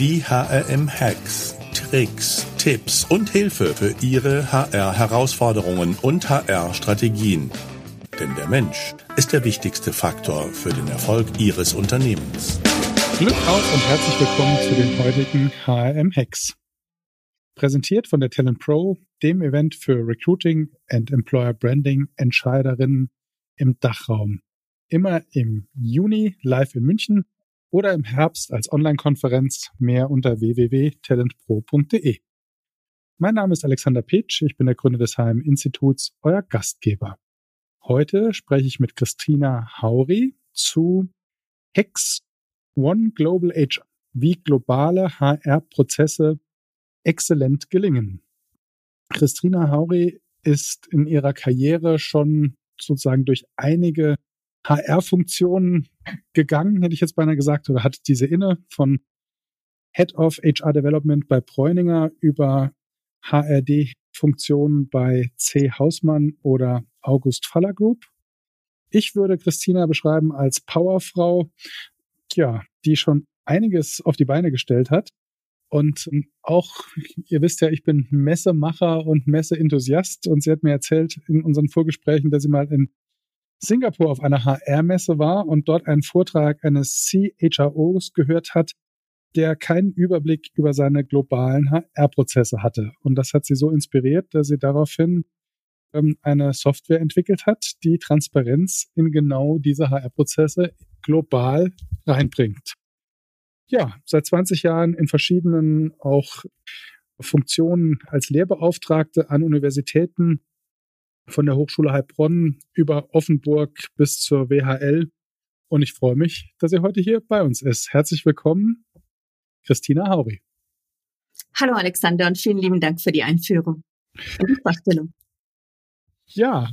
Die HRM-Hacks, Tricks, Tipps und Hilfe für Ihre HR-Herausforderungen und HR-Strategien. Denn der Mensch ist der wichtigste Faktor für den Erfolg Ihres Unternehmens. Glück auf und herzlich willkommen zu den heutigen HRM-Hacks. Präsentiert von der Talent Pro, dem Event für Recruiting and Employer Branding Entscheiderinnen im Dachraum. Immer im Juni live in München oder im Herbst als Online-Konferenz, mehr unter www.talentpro.de. Mein Name ist Alexander Petsch, ich bin der Gründer des HRM-Instituts, euer Gastgeber. Heute spreche ich mit Christina Haury zu Hacks One Global HR, wie globale HR-Prozesse exzellent gelingen. Christina Haury ist in ihrer Karriere schon sozusagen durch einige HR-Funktionen gegangen, hätte ich jetzt beinahe gesagt, oder hat diese inne, von Head of HR Development bei Bräuninger über HRD-Funktionen bei C. Hausmann oder August Faller Group. Ich würde Christina beschreiben als Powerfrau, ja, die schon einiges auf die Beine gestellt hat. Und auch, ihr wisst ja, ich bin Messemacher und Messeenthusiast, und sie hat mir erzählt in unseren Vorgesprächen, dass sie mal in Singapur auf einer HR-Messe war und dort einen Vortrag eines CHROs gehört hat, der keinen Überblick über seine globalen HR-Prozesse hatte. Und das hat sie so inspiriert, dass sie daraufhin eine Software entwickelt hat, die Transparenz in genau diese HR-Prozesse global reinbringt. Ja, seit 20 Jahren in verschiedenen auch Funktionen als Lehrbeauftragte an Universitäten, von der Hochschule Heilbronn über Offenburg bis zur WHL. Und ich freue mich, dass ihr heute hier bei uns ist. Herzlich willkommen, Christina Haury. Hallo Alexander und vielen lieben Dank für die Einführung und die Vorstellung. Ja,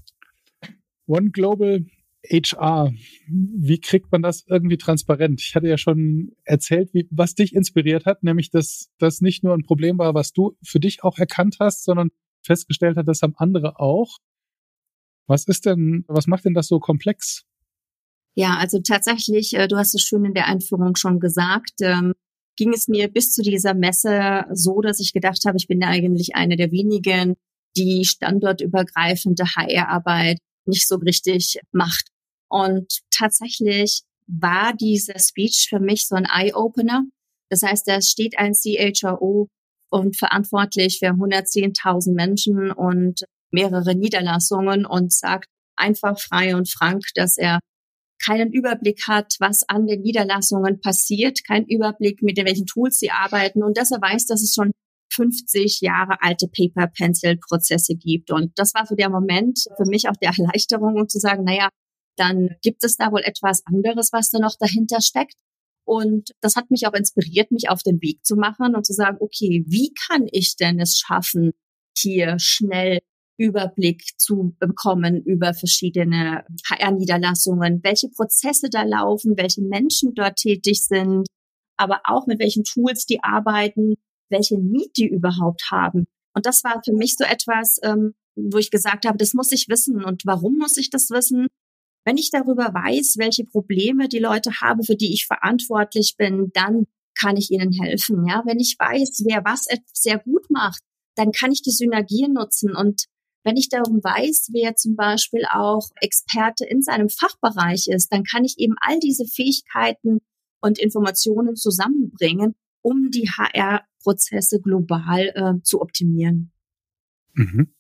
One Global HR. Wie kriegt man das irgendwie transparent? Ich hatte ja schon erzählt, was dich inspiriert hat, nämlich dass das nicht nur ein Problem war, was du für dich auch erkannt hast, sondern festgestellt hat, das haben andere auch. Was macht denn das so komplex? Ja, also tatsächlich, du hast es schön in der Einführung schon gesagt, ging es mir bis zu dieser Messe so, dass ich gedacht habe, ich bin eigentlich eine der wenigen, die standortübergreifende HR-Arbeit nicht so richtig macht. Und tatsächlich war dieser Speech für mich so ein Eye-Opener. Das heißt, da steht ein CHRO und verantwortlich für 110.000 Menschen und mehrere Niederlassungen und sagt einfach frei und frank, dass er keinen Überblick hat, was an den Niederlassungen passiert, keinen Überblick, mit welchen Tools sie arbeiten und dass er weiß, dass es schon 50 Jahre alte Paper-Pencil-Prozesse gibt. Und das war so der Moment für mich auch der Erleichterung, um zu sagen, naja, dann gibt es da wohl etwas anderes, was da noch dahinter steckt. Und das hat mich auch inspiriert, mich auf den Weg zu machen und zu sagen, okay, wie kann ich denn es schaffen, hier schnell Überblick zu bekommen über verschiedene HR-Niederlassungen, welche Prozesse da laufen, welche Menschen dort tätig sind, aber auch mit welchen Tools die arbeiten, welche Need die überhaupt haben. Und das war für mich so etwas, wo ich gesagt habe, das muss ich wissen. Und warum muss ich das wissen? Wenn ich darüber weiß, welche Probleme die Leute haben, für die ich verantwortlich bin, dann kann ich ihnen helfen. Ja, wenn ich weiß, wer was sehr gut macht, dann kann ich die Synergien nutzen. Und wenn ich darum weiß, wer zum Beispiel auch Experte in seinem Fachbereich ist, dann kann ich eben all diese Fähigkeiten und Informationen zusammenbringen, um die HR-Prozesse global zu optimieren. Mhm.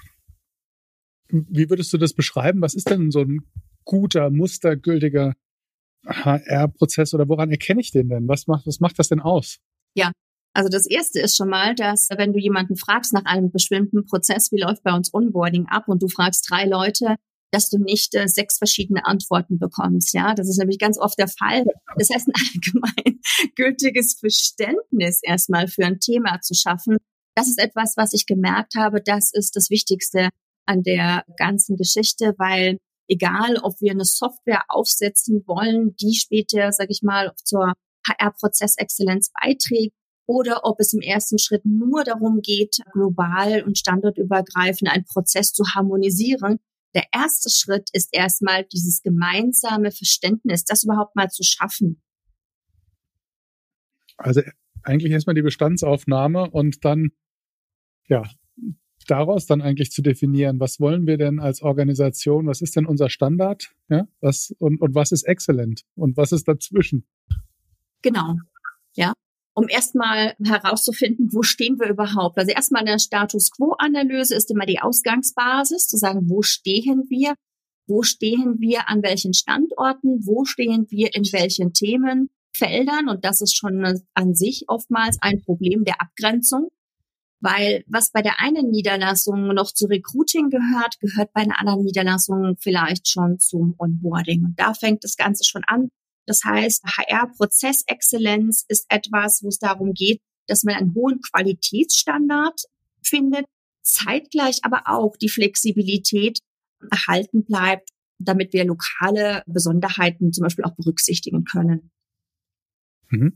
Wie würdest du das beschreiben? Was ist denn so ein guter, mustergültiger HR-Prozess oder woran erkenne ich den denn? Was macht das denn aus? Ja, also das Erste ist schon mal, dass wenn du jemanden fragst nach einem bestimmten Prozess, wie läuft bei uns Onboarding ab und du fragst 3 Leute, dass du nicht 6 verschiedene Antworten bekommst. Ja, das ist nämlich ganz oft der Fall. Das heißt, ein allgemein gültiges Verständnis erstmal für ein Thema zu schaffen. Das ist etwas, was ich gemerkt habe. Das ist das Wichtigste an der ganzen Geschichte, weil egal, ob wir eine Software aufsetzen wollen, die später, sage ich mal, zur HR-Prozessexzellenz beiträgt, oder ob es im ersten Schritt nur darum geht, global und standortübergreifend einen Prozess zu harmonisieren. Der erste Schritt ist erstmal dieses gemeinsame Verständnis, das überhaupt mal zu schaffen. Also eigentlich erstmal die Bestandsaufnahme und dann, ja, daraus dann eigentlich zu definieren, was wollen wir denn als Organisation, was ist denn unser Standard, ja, und was ist exzellent und was ist dazwischen? Genau, ja. Um erstmal herauszufinden, wo stehen wir überhaupt. Also erstmal eine Status-Quo-Analyse ist immer die Ausgangsbasis, zu sagen, wo stehen wir an welchen Standorten, wo stehen wir in welchen Themenfeldern. Und das ist schon an sich oftmals ein Problem der Abgrenzung. Weil was bei der einen Niederlassung noch zu Recruiting gehört, gehört bei einer anderen Niederlassung vielleicht schon zum Onboarding. Und da fängt das Ganze schon an. Das heißt, HR-Prozessexzellenz ist etwas, wo es darum geht, dass man einen hohen Qualitätsstandard findet, zeitgleich aber auch die Flexibilität erhalten bleibt, damit wir lokale Besonderheiten zum Beispiel auch berücksichtigen können. Mhm.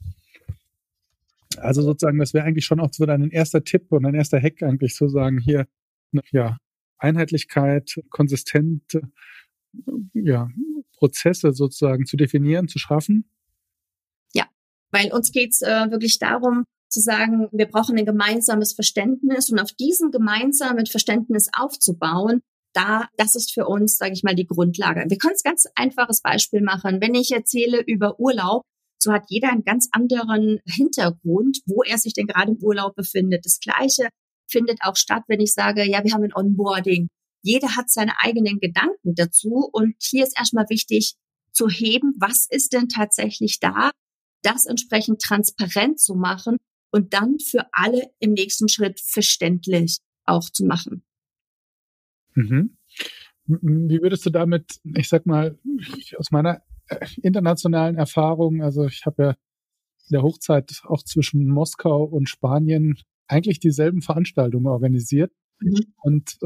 Also sozusagen, das wäre eigentlich schon auch so ein erster Tipp und ein erster Hack eigentlich zu sagen, hier, ja, Einheitlichkeit, konsistente, ja, Prozesse sozusagen zu definieren, zu schaffen. Ja, weil uns geht's wirklich darum, zu sagen, wir brauchen ein gemeinsames Verständnis und auf diesem gemeinsamen Verständnis aufzubauen, das ist für uns, sage ich mal, die Grundlage. Wir können ein ganz einfaches Beispiel machen. Wenn ich erzähle über Urlaub, so hat jeder einen ganz anderen Hintergrund, wo er sich denn gerade im Urlaub befindet. Das Gleiche findet auch statt, wenn ich sage, ja, wir haben ein Onboarding. Jeder hat seine eigenen Gedanken dazu. Und hier ist erstmal wichtig zu heben, was ist denn tatsächlich da, das entsprechend transparent zu machen und dann für alle im nächsten Schritt verständlich auch zu machen. Mhm. Wie würdest du damit, ich sag mal, aus meiner internationalen Erfahrung, also ich habe ja in der Hochzeit auch zwischen Moskau und Spanien eigentlich dieselben Veranstaltungen organisiert. Mhm. Und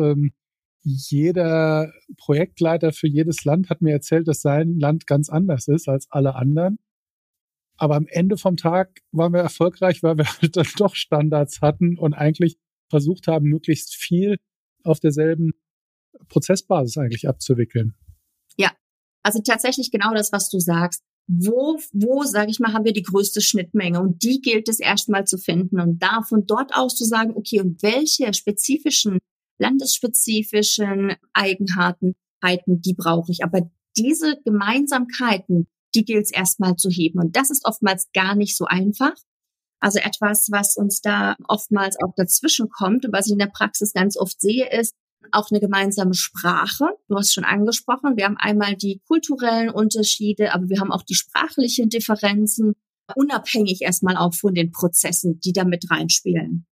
jeder Projektleiter für jedes Land hat mir erzählt, dass sein Land ganz anders ist als alle anderen. Aber am Ende vom Tag waren wir erfolgreich, weil wir halt dann doch Standards hatten und eigentlich versucht haben, möglichst viel auf derselben Prozessbasis eigentlich abzuwickeln. Ja, also tatsächlich genau das, was du sagst. Wo, sage ich mal, haben wir die größte Schnittmenge? Und die gilt es erstmal zu finden und von dort aus zu sagen, okay, und welche spezifischen, landesspezifischen Eigenheiten, die brauche ich. Aber diese Gemeinsamkeiten, die gilt es erstmal zu heben. Und das ist oftmals gar nicht so einfach. Also etwas, was uns da oftmals auch dazwischen kommt und was ich in der Praxis ganz oft sehe, ist, auch eine gemeinsame Sprache. Du hast schon angesprochen, wir haben einmal die kulturellen Unterschiede, aber wir haben auch die sprachlichen Differenzen, unabhängig erstmal auch von den Prozessen, die da mit reinspielen.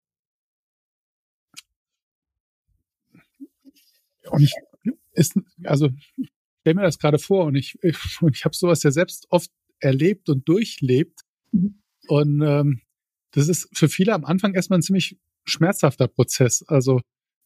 Und ich stelle mir das gerade vor und ich habe sowas ja selbst oft erlebt und durchlebt. Mhm. Und das ist für viele am Anfang erstmal ein ziemlich schmerzhafter Prozess. Also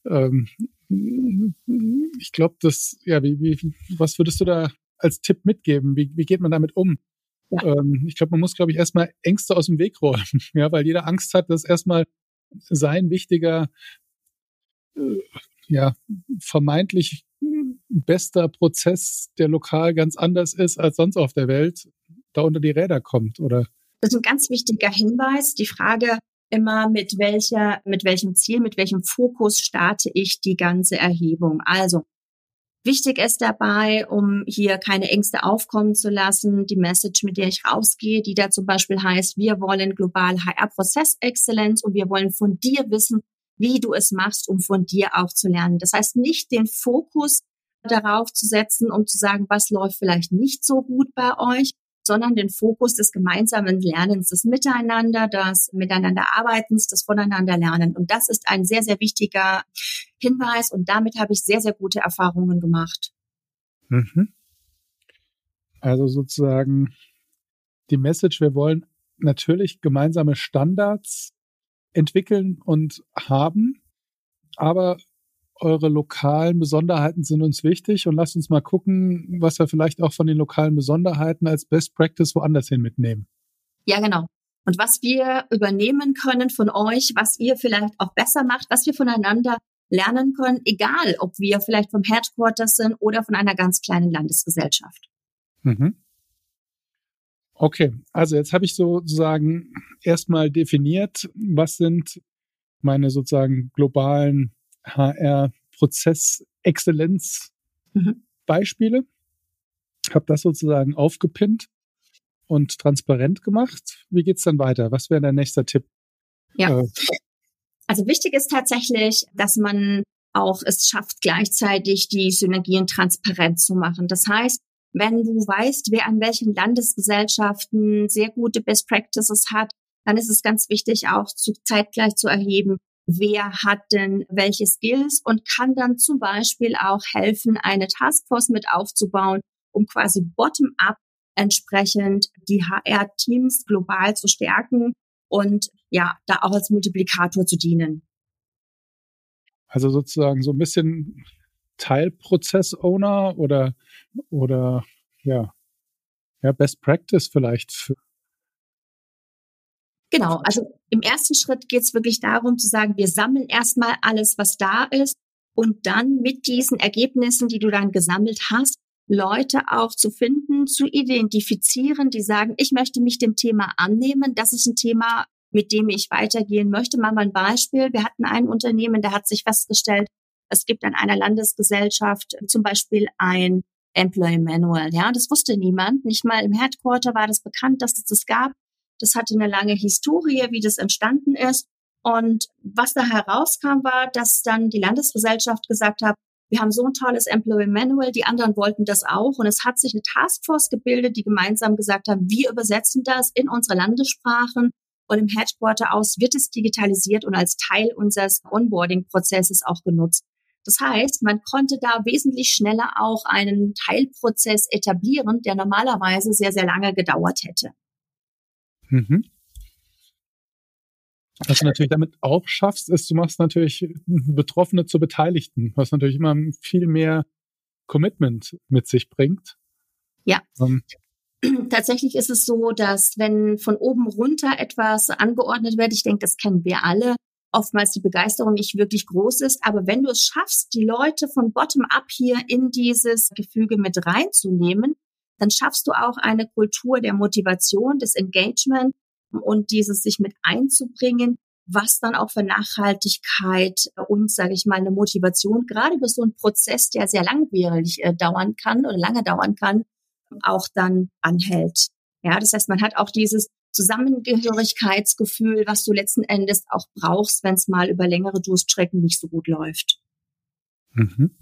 ich glaube, was würdest du da als Tipp mitgeben? Wie geht man damit um? Ja. Ich glaube, man muss, erstmal Ängste aus dem Weg räumen, ja, weil jeder Angst hat, dass erstmal sein wichtiger, vermeintlich bester Prozess, der lokal ganz anders ist als sonst auf der Welt, da unter die Räder kommt, oder? Das ist ein ganz wichtiger Hinweis. Die Frage immer, mit welchem Ziel, mit welchem Fokus starte ich die ganze Erhebung. Also wichtig ist dabei, um hier keine Ängste aufkommen zu lassen, die Message, mit der ich rausgehe, die da zum Beispiel heißt, wir wollen global HR-Prozessexzellenz und wir wollen von dir wissen, wie du es machst, um von dir auch zu lernen. Das heißt, nicht den Fokus darauf zu setzen, um zu sagen, was läuft vielleicht nicht so gut bei euch, sondern den Fokus des gemeinsamen Lernens, des Miteinander, des Miteinanderarbeitens, des Voneinander-Lernen. Und das ist ein sehr, sehr wichtiger Hinweis und damit habe ich sehr, sehr gute Erfahrungen gemacht. Mhm. Also sozusagen die Message, wir wollen natürlich gemeinsame Standards entwickeln und haben, aber eure lokalen Besonderheiten sind uns wichtig und lasst uns mal gucken, was wir vielleicht auch von den lokalen Besonderheiten als Best Practice woanders hin mitnehmen. Ja, genau. Und was wir übernehmen können von euch, was ihr vielleicht auch besser macht, was wir voneinander lernen können, egal ob wir vielleicht vom Headquarters sind oder von einer ganz kleinen Landesgesellschaft. Mhm. Okay, also jetzt habe ich sozusagen erstmal definiert, was sind meine sozusagen globalen HR-Prozess-Exzellenz-Beispiele. Habe das sozusagen aufgepinnt und transparent gemacht. Wie geht's dann weiter? Was wäre der nächste Tipp? Ja. Also wichtig ist tatsächlich, dass man auch es schafft, gleichzeitig die Synergien transparent zu machen. Das heißt, wenn du weißt, wer an welchen Landesgesellschaften sehr gute Best Practices hat, dann ist es ganz wichtig, auch zeitgleich zu erheben, wer hat denn welche Skills und kann dann zum Beispiel auch helfen, eine Taskforce mit aufzubauen, um quasi bottom-up entsprechend die HR-Teams global zu stärken und ja, da auch als Multiplikator zu dienen. Also sozusagen so ein bisschen Teilprozess-Owner oder ja, Best Practice vielleicht. Genau, also im ersten Schritt geht es wirklich darum zu sagen, wir sammeln erstmal alles, was da ist und dann mit diesen Ergebnissen, die du dann gesammelt hast, Leute auch zu finden, zu identifizieren, die sagen, ich möchte mich dem Thema annehmen, das ist ein Thema, mit dem ich weitergehen möchte. Mal ein Beispiel, wir hatten ein Unternehmen, da hat sich festgestellt, es gibt an einer Landesgesellschaft zum Beispiel ein Employee Manual, ja, das wusste niemand, nicht mal im Headquarter war das bekannt, dass es das gab. Das hatte eine lange Historie, wie das entstanden ist. Und was da herauskam, war, dass dann die Landesgesellschaft gesagt hat, wir haben so ein tolles Employee Manual, die anderen wollten das auch. Und es hat sich eine Taskforce gebildet, die gemeinsam gesagt haben, wir übersetzen das in unsere Landessprachen. Und im Headquarter aus wird es digitalisiert und als Teil unseres Onboarding-Prozesses auch genutzt. Das heißt, man konnte da wesentlich schneller auch einen Teilprozess etablieren, der normalerweise sehr, sehr lange gedauert hätte. Mhm. Was du natürlich damit auch schaffst, ist, du machst natürlich Betroffene zu Beteiligten, was natürlich immer viel mehr Commitment mit sich bringt. Ja. Tatsächlich ist es so, dass wenn von oben runter etwas angeordnet wird, ich denke, das kennen wir alle, oftmals die Begeisterung nicht wirklich groß ist, aber wenn du es schaffst, die Leute von bottom-up hier in dieses Gefüge mit reinzunehmen, dann schaffst du auch eine Kultur der Motivation, des Engagement und dieses sich mit einzubringen, was dann auch für Nachhaltigkeit und, sage ich mal, eine Motivation, gerade für so einen Prozess, der sehr langwierig dauern kann oder lange dauern kann, auch dann anhält. Ja, das heißt, man hat auch dieses Zusammengehörigkeitsgefühl, was du letzten Endes auch brauchst, wenn es mal über längere Durststrecken nicht so gut läuft. Mhm.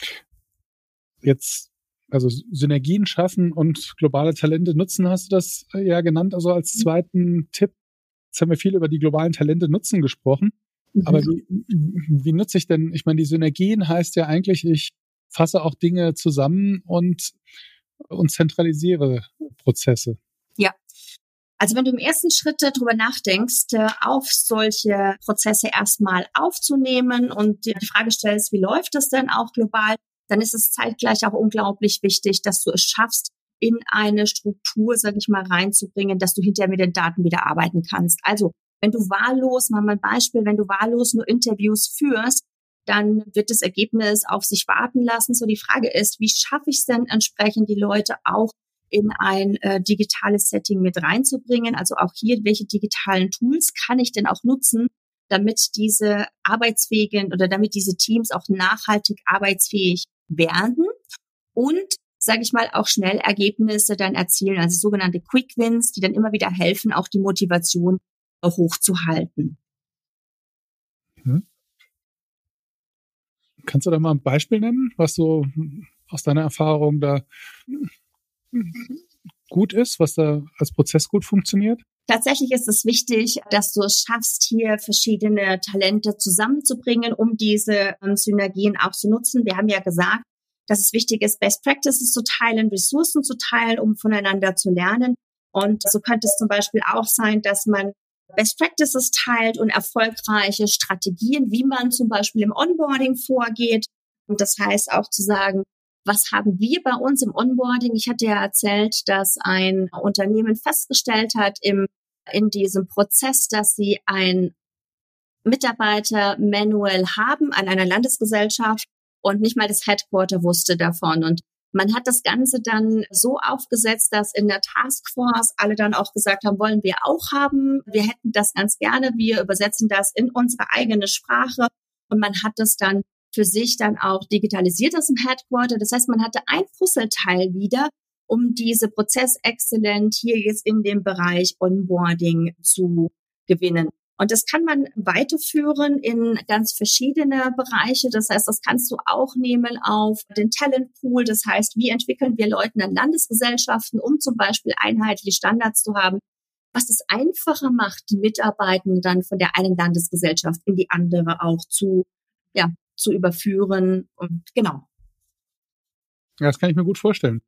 Jetzt, also Synergien schaffen und globale Talente nutzen, hast du das ja genannt, also als zweiten Tipp. Jetzt haben wir viel über die globalen Talente nutzen gesprochen. Mhm. Aber wie nutze ich denn, ich meine, die Synergien heißt ja eigentlich, ich fasse auch Dinge zusammen und zentralisiere Prozesse. Ja. Also wenn du im ersten Schritt darüber nachdenkst, auf solche Prozesse erstmal aufzunehmen und dir die Frage stellst, wie läuft das denn auch global, dann ist es zeitgleich auch unglaublich wichtig, dass du es schaffst, in eine Struktur, sage ich mal, reinzubringen, dass du hinterher mit den Daten wieder arbeiten kannst. Also wenn du wahllos, mal ein Beispiel, wenn du wahllos nur Interviews führst, dann wird das Ergebnis auf sich warten lassen. So die Frage ist, wie schaffe ich es denn entsprechend, die Leute auch in ein digitales Setting mit reinzubringen? Also auch hier, welche digitalen Tools kann ich denn auch nutzen, damit diese arbeitsfähigen oder damit diese Teams auch nachhaltig arbeitsfähig werden und, sage ich mal, auch schnell Ergebnisse dann erzielen, also sogenannte Quick Wins, die dann immer wieder helfen, auch die Motivation hochzuhalten. Mhm. Kannst du da mal ein Beispiel nennen, was so aus deiner Erfahrung da gut ist, was da als Prozess gut funktioniert? Tatsächlich ist es wichtig, dass du es schaffst, hier verschiedene Talente zusammenzubringen, um diese Synergien auch zu nutzen. Wir haben ja gesagt, dass es wichtig ist, Best Practices zu teilen, Ressourcen zu teilen, um voneinander zu lernen. Und so könnte es zum Beispiel auch sein, dass man Best Practices teilt und erfolgreiche Strategien, wie man zum Beispiel im Onboarding vorgeht. Und das heißt auch zu sagen, was haben wir bei uns im Onboarding? Ich hatte ja erzählt, dass ein Unternehmen festgestellt hat in diesem Prozess, dass sie ein Mitarbeiter-Manual haben an einer Landesgesellschaft und nicht mal das Headquarter wusste davon. Und Man hat das Ganze dann so aufgesetzt, dass in der Taskforce alle dann auch gesagt haben, wollen wir auch haben. Wir hätten das ganz gerne. Wir übersetzen das in unsere eigene Sprache. Und man hat das dann für sich dann auch digitalisiert aus dem Headquarter. Das heißt, man hatte ein Puzzleteil wieder, um diese Prozessexzellenz hier jetzt in dem Bereich Onboarding zu gewinnen. Und das kann man weiterführen in ganz verschiedene Bereiche. Das heißt, das kannst du auch nehmen auf den Talentpool. Das heißt, wie entwickeln wir Leute an Landesgesellschaften, um zum Beispiel einheitliche Standards zu haben, was es einfacher macht, die Mitarbeitenden dann von der einen Landesgesellschaft in die andere auch zu überführen. Und genau. Ja, das kann ich mir gut vorstellen.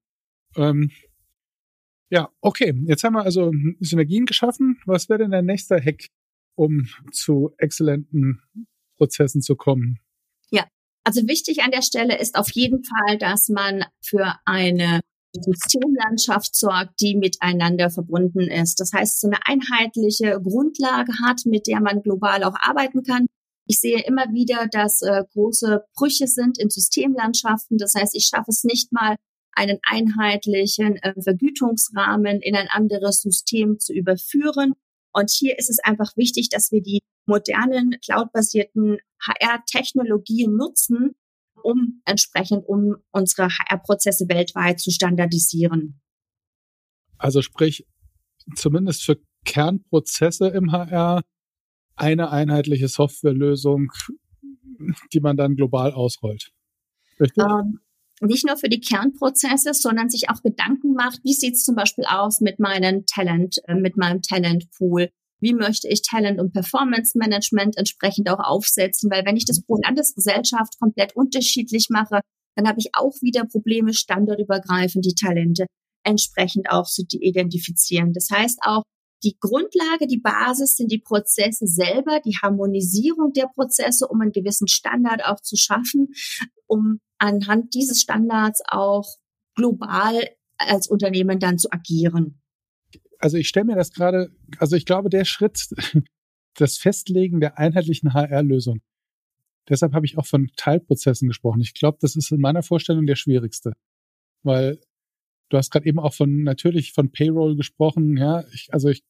Ja, okay. Jetzt haben wir also Synergien geschaffen. Was wäre denn der nächste Hack, um zu exzellenten Prozessen zu kommen? Ja, also wichtig an der Stelle ist auf jeden Fall, dass man für eine Systemlandschaft sorgt, die miteinander verbunden ist. Das heißt, so eine einheitliche Grundlage hat, mit der man global auch arbeiten kann. Ich sehe immer wieder, dass große Brüche sind in Systemlandschaften. Das heißt, ich schaffe es nicht mal, einen einheitlichen Vergütungsrahmen in ein anderes System zu überführen. Und hier ist es einfach wichtig, dass wir die modernen cloudbasierten HR-Technologien nutzen, um unsere HR-Prozesse weltweit zu standardisieren. Also sprich, zumindest für Kernprozesse im HR eine einheitliche Softwarelösung, die man dann global ausrollt. Richtig? Nicht nur für die Kernprozesse, sondern sich auch Gedanken macht, wie sieht es zum Beispiel aus mit meinem Talentpool? Wie möchte ich Talent- und Performance-Management entsprechend auch aufsetzen? Weil wenn ich das pro Landesgesellschaft komplett unterschiedlich mache, dann habe ich auch wieder Probleme, standortübergreifend die Talente entsprechend auch zu identifizieren. Das heißt auch, die Grundlage, die Basis sind die Prozesse selber, die Harmonisierung der Prozesse, um einen gewissen Standard auch zu schaffen, um anhand dieses Standards auch global als Unternehmen dann zu agieren. Also ich stelle mir das gerade, also ich glaube, der Schritt, das Festlegen der einheitlichen HR-Lösung, deshalb habe ich auch von Teilprozessen gesprochen. Ich glaube, das ist in meiner Vorstellung der schwierigste, weil du hast gerade eben auch natürlich von Payroll gesprochen. Ja, ich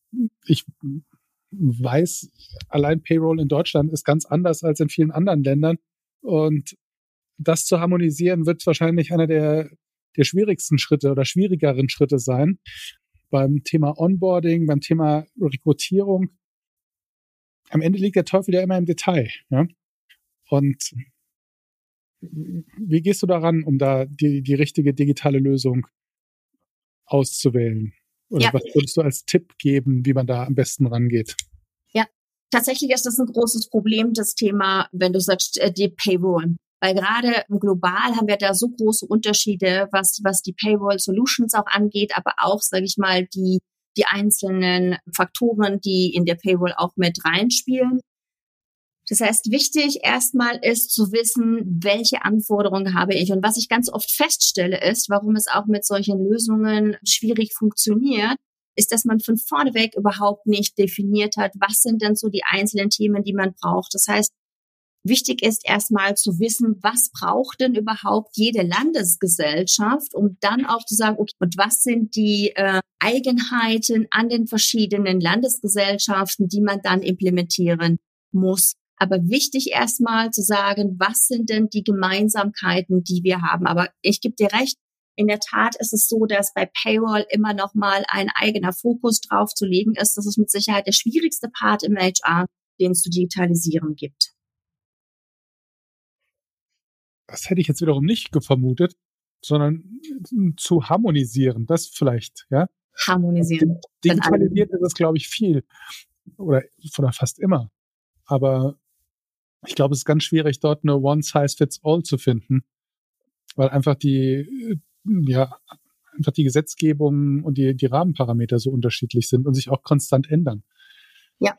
weiß, allein Payroll in Deutschland ist ganz anders als in vielen anderen Ländern. Und das zu harmonisieren wird wahrscheinlich einer der schwierigsten Schritte oder schwierigeren Schritte sein. Beim Thema Onboarding, beim Thema Rekrutierung. Am Ende liegt der Teufel ja immer im Detail. Ja? Und wie gehst du daran, um da die richtige digitale Lösung auszuwählen? Oder was würdest du als Tipp geben, wie man da am besten rangeht? Ja, tatsächlich ist das ein großes Problem, das Thema, wenn du sagst, die Payroll. Weil gerade global haben wir da so große Unterschiede, was die Payroll Solutions auch angeht, aber auch, sage ich mal, die einzelnen Faktoren, die in der Payroll auch mit reinspielen. Das heißt, wichtig erstmal ist zu wissen, welche Anforderungen habe ich. Und was ich ganz oft feststelle ist, warum es auch mit solchen Lösungen schwierig funktioniert, ist, dass man von vorneweg überhaupt nicht definiert hat, was sind denn so die einzelnen Themen, die man braucht. Das heißt, wichtig ist erstmal zu wissen, was braucht denn überhaupt jede Landesgesellschaft, um dann auch zu sagen, okay, und was sind die Eigenheiten an den verschiedenen Landesgesellschaften, die man dann implementieren muss. Aber wichtig erstmal zu sagen, was sind denn die Gemeinsamkeiten, die wir haben. Aber ich gebe dir recht, in der Tat ist es so, dass bei Payroll immer noch mal ein eigener Fokus drauf zu legen ist. Das ist mit Sicherheit der schwierigste Part im HR, den es zu digitalisieren gibt. Das hätte ich jetzt wiederum nicht vermutet, sondern zu harmonisieren, das vielleicht, ja? Harmonisieren. Digitalisiert ist es, glaube ich, viel oder fast immer. Aber ich glaube, es ist ganz schwierig, dort eine One-Size-Fits-All zu finden, weil einfach die Gesetzgebung und die Rahmenparameter so unterschiedlich sind und sich auch konstant ändern. Ja.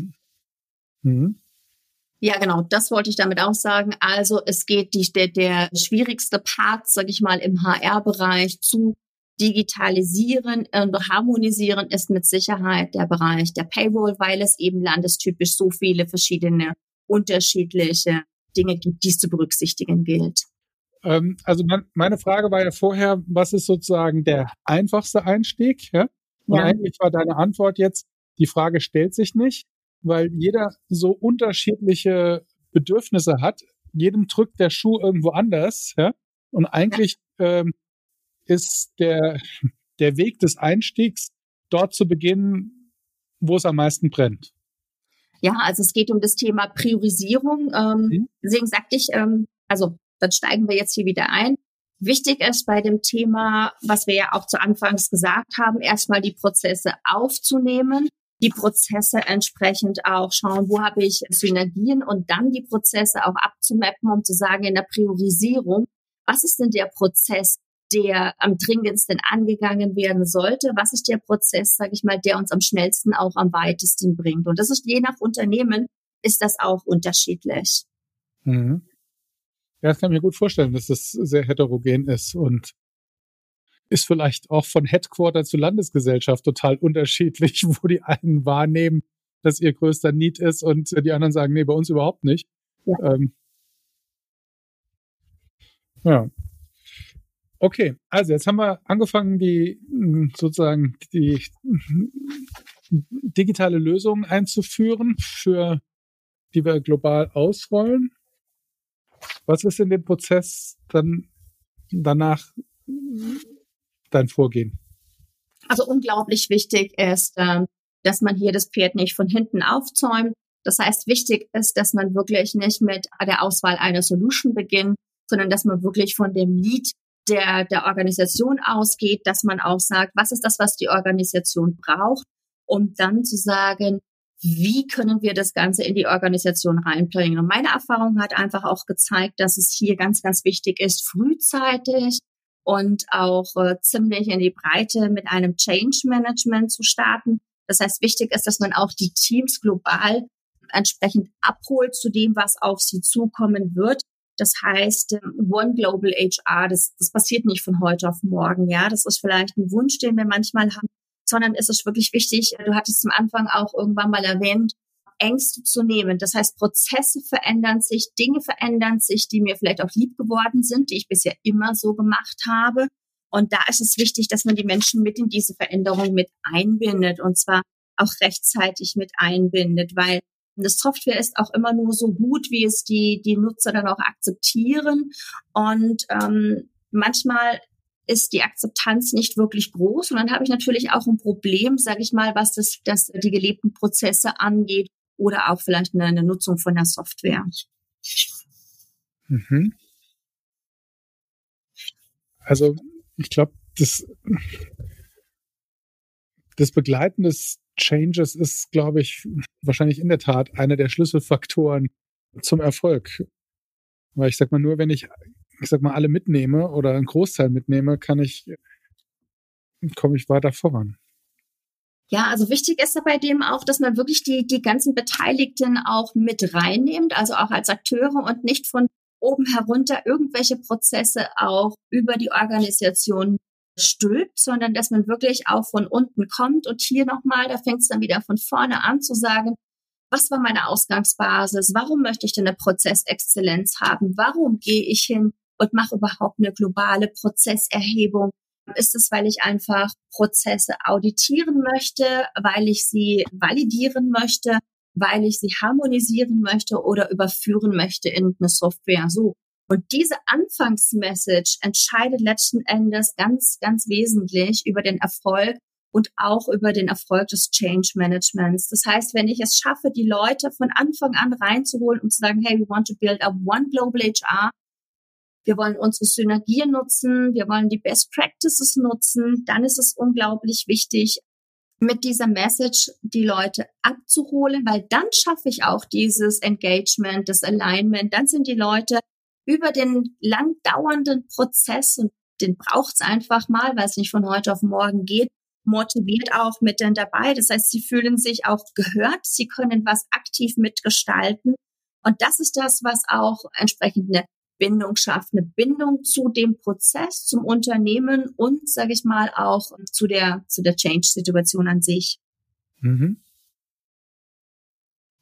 Ja, genau, das wollte ich damit auch sagen. Also es geht der schwierigste Part, sage ich mal, im HR-Bereich zu digitalisieren und harmonisieren ist mit Sicherheit der Bereich der Payroll, weil es eben landestypisch so viele verschiedene unterschiedliche Dinge gibt, die es zu berücksichtigen gilt. Also meine Frage war ja vorher, was ist sozusagen der einfachste Einstieg? Ja? Und Ja. eigentlich war deine Antwort jetzt, die Frage stellt sich nicht, weil jeder so unterschiedliche Bedürfnisse hat. Jedem drückt der Schuh irgendwo anders. Ja? Und eigentlich ist der Weg des Einstiegs dort zu beginnen, wo es am meisten brennt. Ja, also es geht um das Thema Priorisierung. Deswegen sagte ich, also dann steigen wir jetzt hier wieder ein. Wichtig ist bei dem Thema, was wir ja auch zu Anfangs gesagt haben, erstmal die Prozesse aufzunehmen, die Prozesse entsprechend auch schauen, wo habe ich Synergien und dann die Prozesse auch abzumappen, um zu sagen in der Priorisierung, was ist denn der Prozess, der am dringendsten angegangen werden sollte? Was ist der Prozess, sage ich mal, der uns am schnellsten auch am weitesten bringt? Und das ist je nach Unternehmen ist das auch unterschiedlich. Mhm. Ja, das kann ich mir gut vorstellen, dass das sehr heterogen ist und ist vielleicht auch von Headquarter zu Landesgesellschaft total unterschiedlich, wo die einen wahrnehmen, dass ihr größter Need ist und die anderen sagen, nee, bei uns überhaupt nicht. Ja. Ja. Okay, also jetzt haben wir angefangen, die digitale Lösungen einzuführen, die wir global ausrollen. Was ist in dem Prozess dann danach dein Vorgehen? Also unglaublich wichtig ist, dass man hier das Pferd nicht von hinten aufzäumt. Das heißt, wichtig ist, dass man wirklich nicht mit der Auswahl einer Solution beginnt, sondern dass man wirklich von dem Lead der Organisation ausgeht, dass man auch sagt, was ist das, was die Organisation braucht, um dann zu sagen, wie können wir das Ganze in die Organisation reinbringen. Und meine Erfahrung hat einfach auch gezeigt, dass es hier ganz, ganz wichtig ist, frühzeitig und auch ziemlich in die Breite mit einem Change Management zu starten. Das heißt, wichtig ist, dass man auch die Teams global entsprechend abholt zu dem, was auf sie zukommen wird. Das heißt, One Global HR, das passiert nicht von heute auf morgen. Ja, das ist vielleicht ein Wunsch, den wir manchmal haben, sondern es ist wirklich wichtig. Du hattest am Anfang auch irgendwann mal erwähnt, Ängste zu nehmen. Das heißt, Prozesse verändern sich, Dinge verändern sich, die mir vielleicht auch lieb geworden sind, die ich bisher immer so gemacht habe. Und da ist es wichtig, dass man die Menschen mit in diese Veränderung mit einbindet und zwar auch rechtzeitig mit einbindet, weil eine Software ist auch immer nur so gut, wie es die Nutzer dann auch akzeptieren. Und manchmal ist die Akzeptanz nicht wirklich groß. Und dann habe ich natürlich auch ein Problem, sage ich mal, was das die gelebten Prozesse angeht oder auch vielleicht eine Nutzung von der Software. Mhm. Also ich glaube, das Begleiten des Changes ist, glaube ich, wahrscheinlich in der Tat einer der Schlüsselfaktoren zum Erfolg. Weil ich sag mal, nur wenn ich sag mal, alle mitnehme oder einen Großteil mitnehme, komme ich weiter voran. Ja, also wichtig ist bei dem auch, dass man wirklich die ganzen Beteiligten auch mit reinnimmt, also auch als Akteure und nicht von oben herunter irgendwelche Prozesse auch über die Organisation stülpt, sondern dass man wirklich auch von unten kommt. Und hier nochmal, da fängt es dann wieder von vorne an zu sagen, was war meine Ausgangsbasis? Warum möchte ich denn eine Prozessexzellenz haben? Warum gehe ich hin und mache überhaupt eine globale Prozesserhebung? Ist es, weil ich einfach Prozesse auditieren möchte, weil ich sie validieren möchte, weil ich sie harmonisieren möchte oder überführen möchte in eine Software? So. Und diese Anfangsmessage entscheidet letzten Endes ganz, ganz wesentlich über den Erfolg und auch über den Erfolg des Change Managements. Das heißt, wenn ich es schaffe, die Leute von Anfang an reinzuholen und zu sagen, hey, we want to build up one global HR, wir wollen unsere Synergien nutzen, wir wollen die Best Practices nutzen, dann ist es unglaublich wichtig, mit dieser Message die Leute abzuholen, weil dann schaffe ich auch dieses Engagement, das Alignment, dann sind die Leute über den lang dauernden Prozess, und den braucht es einfach mal, weil es nicht von heute auf morgen geht, motiviert auch mit denn dabei. Das heißt, sie fühlen sich auch gehört, sie können was aktiv mitgestalten. Und das ist das, was auch entsprechend eine Bindung schafft, eine Bindung zu dem Prozess, zum Unternehmen und, sage ich mal, auch zu der Change-Situation an sich. Mhm.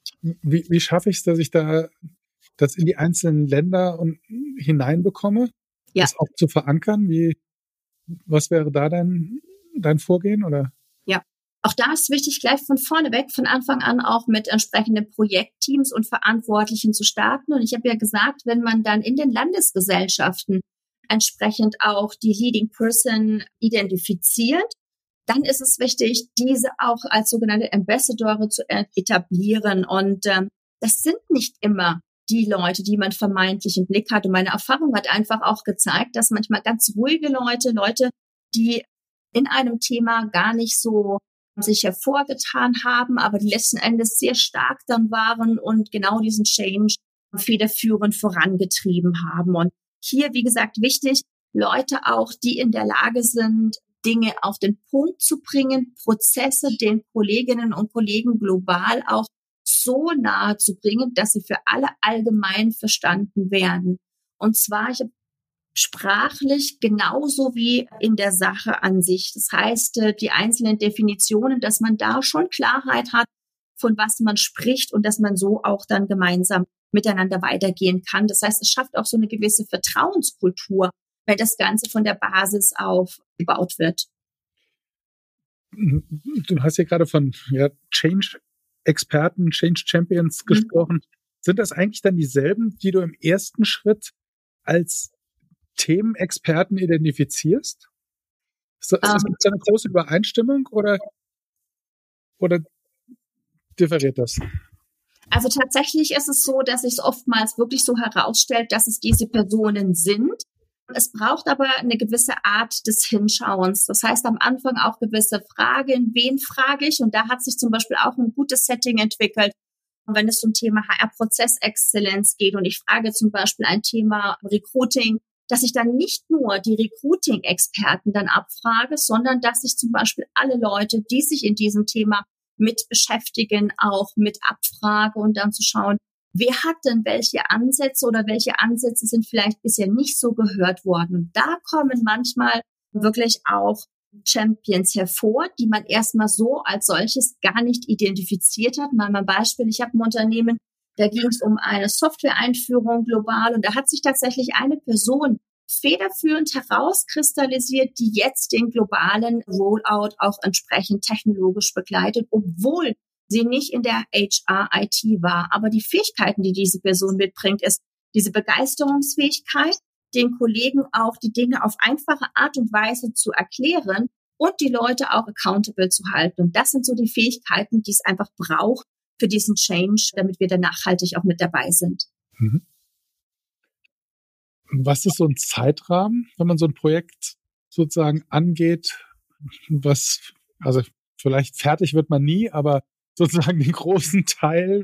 Wie schaffe ich es, dass ich da das in die einzelnen Länder hineinbekomme? das auch zu verankern? Was wäre da dein Vorgehen, oder? Ja, auch da ist wichtig, gleich von vorne weg, von Anfang an auch mit entsprechenden Projektteams und Verantwortlichen zu starten. Und ich habe ja gesagt, wenn man dann in den Landesgesellschaften entsprechend auch die Leading Person identifiziert, dann ist es wichtig, diese auch als sogenannte Ambassadore zu etablieren. Und das sind nicht immer die Leute, die man vermeintlich im Blick hat. Und meine Erfahrung hat einfach auch gezeigt, dass manchmal ganz ruhige Leute, die in einem Thema gar nicht so sich hervorgetan haben, aber die letzten Endes sehr stark dann waren und genau diesen Change federführend vorangetrieben haben. Und hier, wie gesagt, wichtig, Leute auch, die in der Lage sind, Dinge auf den Punkt zu bringen, Prozesse den Kolleginnen und Kollegen global auch so nahe zu bringen, dass sie für alle allgemein verstanden werden. Und zwar sprachlich genauso wie in der Sache an sich. Das heißt, die einzelnen Definitionen, dass man da schon Klarheit hat, von was man spricht und dass man so auch dann gemeinsam miteinander weitergehen kann. Das heißt, es schafft auch so eine gewisse Vertrauenskultur, wenn das Ganze von der Basis aufgebaut wird. Du hast ja gerade von Change-Experten, Change-Champions gesprochen. Sind das eigentlich dann dieselben, die du im ersten Schritt als Themenexperten identifizierst? Ist das eine große Übereinstimmung oder differiert das? Also tatsächlich ist es so, dass sich oftmals wirklich so herausstellt, dass es diese Personen sind. Es braucht aber eine gewisse Art des Hinschauens. Das heißt am Anfang auch gewisse Fragen, wen frage ich? Und da hat sich zum Beispiel auch ein gutes Setting entwickelt. Und wenn es zum Thema HR-Prozessexzellenz geht und ich frage zum Beispiel ein Thema Recruiting, dass ich dann nicht nur die Recruiting-Experten dann abfrage, sondern dass ich zum Beispiel alle Leute, die sich in diesem Thema mit beschäftigen, auch mit abfrage und dann zu schauen, wer hat denn welche Ansätze oder welche Ansätze sind vielleicht bisher nicht so gehört worden. Und da kommen manchmal wirklich auch Champions hervor, die man erstmal so als solches gar nicht identifiziert hat. Mal ein Beispiel, ich habe ein Unternehmen, da ging es um eine Software-Einführung global und da hat sich tatsächlich eine Person federführend herauskristallisiert, die jetzt den globalen Rollout auch entsprechend technologisch begleitet, obwohl sie nicht in der HR-IT war. Aber die Fähigkeiten, die diese Person mitbringt, ist diese Begeisterungsfähigkeit, den Kollegen auch die Dinge auf einfache Art und Weise zu erklären und die Leute auch accountable zu halten. Und das sind so die Fähigkeiten, die es einfach braucht für diesen Change, damit wir dann nachhaltig auch mit dabei sind. Mhm. Was ist so ein Zeitrahmen, wenn man so ein Projekt sozusagen angeht, also vielleicht fertig wird man nie, aber sozusagen den großen Teil,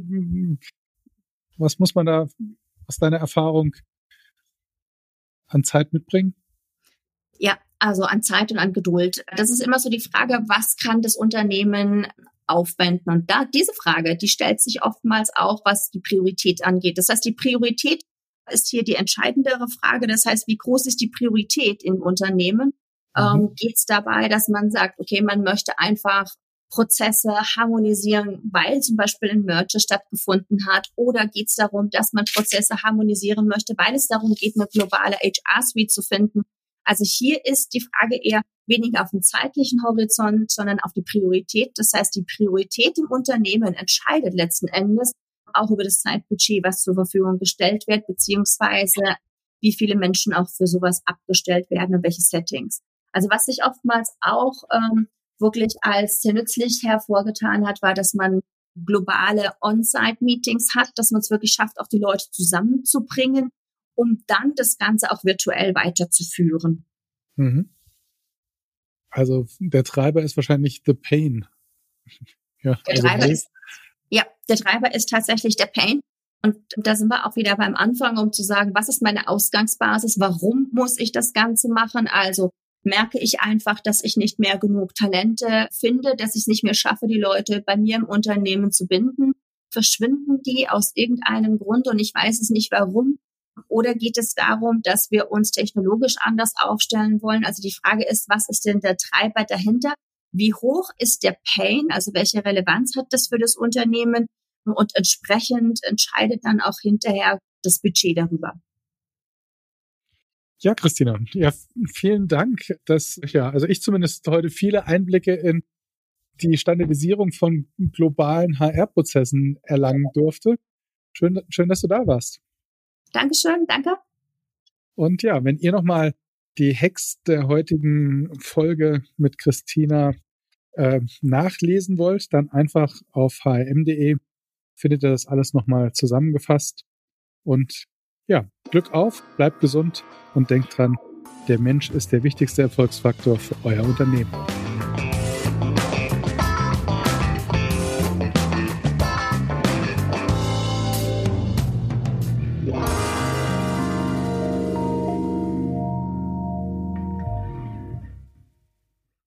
was muss man da aus deiner Erfahrung an Zeit mitbringen? Ja, also an Zeit und an Geduld. Das ist immer so die Frage, was kann das Unternehmen aufwenden? Und diese Frage, die stellt sich oftmals auch, was die Priorität angeht. Das heißt, die Priorität ist hier die entscheidendere Frage. Das heißt, wie groß ist die Priorität im Unternehmen? Geht es dabei, dass man sagt, okay, man möchte einfach Prozesse harmonisieren, weil zum Beispiel ein Merger stattgefunden hat? Oder geht es darum, dass man Prozesse harmonisieren möchte, weil es darum geht, eine globale HR-Suite zu finden? Also hier ist die Frage eher weniger auf dem zeitlichen Horizont, sondern auf die Priorität. Das heißt, die Priorität im Unternehmen entscheidet letzten Endes auch über das Zeitbudget, was zur Verfügung gestellt wird, beziehungsweise wie viele Menschen auch für sowas abgestellt werden und welche Settings. Also was sich oftmals auch wirklich als sehr nützlich hervorgetan hat, war, dass man globale On-Site-Meetings hat, dass man es wirklich schafft, auch die Leute zusammenzubringen, um dann das Ganze auch virtuell weiterzuführen. Mhm. Also der Treiber ist wahrscheinlich the pain. Ja, der Treiber ist tatsächlich der Pain. Und da sind wir auch wieder beim Anfang, um zu sagen, was ist meine Ausgangsbasis? Warum muss ich das Ganze machen? Also merke ich einfach, dass ich nicht mehr genug Talente finde, dass ich es nicht mehr schaffe, die Leute bei mir im Unternehmen zu binden? Verschwinden die aus irgendeinem Grund und ich weiß es nicht warum? Oder geht es darum, dass wir uns technologisch anders aufstellen wollen? Also die Frage ist, was ist denn der Treiber dahinter? Wie hoch ist der Pain? Also welche Relevanz hat das für das Unternehmen? Und entsprechend entscheidet dann auch hinterher das Budget darüber. Ja, Christina, ja, vielen Dank, dass, also ich zumindest heute viele Einblicke in die Standardisierung von globalen HR-Prozessen erlangen durfte. Schön, dass du da warst. Dankeschön, danke. Und ja, wenn ihr nochmal die Hacks der heutigen Folge mit Christina nachlesen wollt, dann einfach auf hrm.de findet ihr das alles nochmal zusammengefasst. Und ja, Glück auf, bleibt gesund und denkt dran, der Mensch ist der wichtigste Erfolgsfaktor für euer Unternehmen.